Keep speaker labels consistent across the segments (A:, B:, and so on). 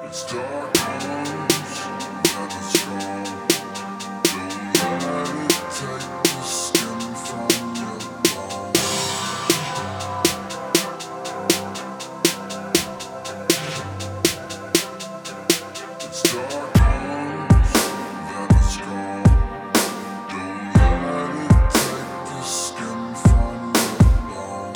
A: It's dark times, and it's strong. Don't let it take the skin from your bones. It's dark times, and it's strong. Don't let it take the skin from your bones.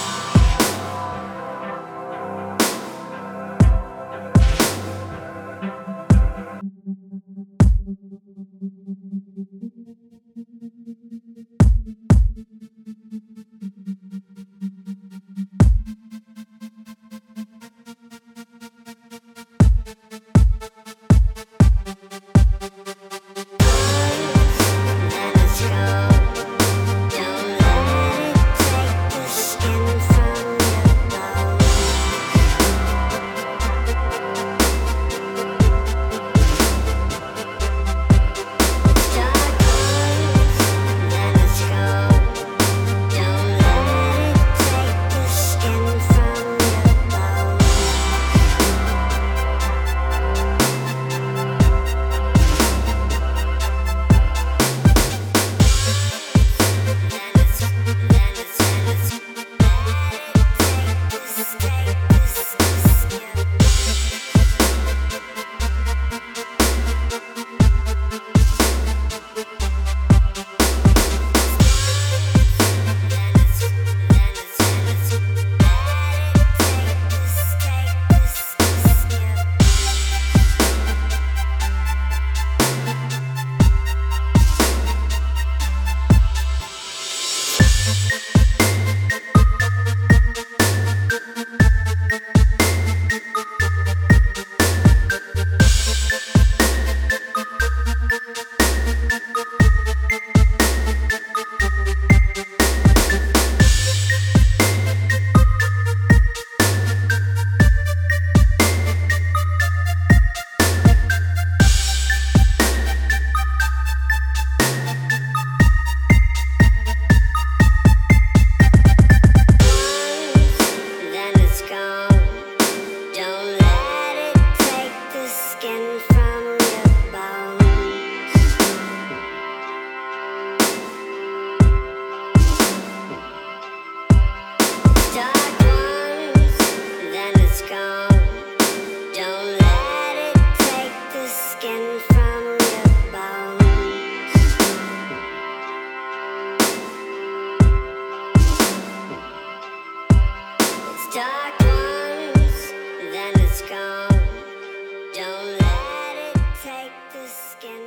B: Dark ones, then it's gone. Don't let it take the skin.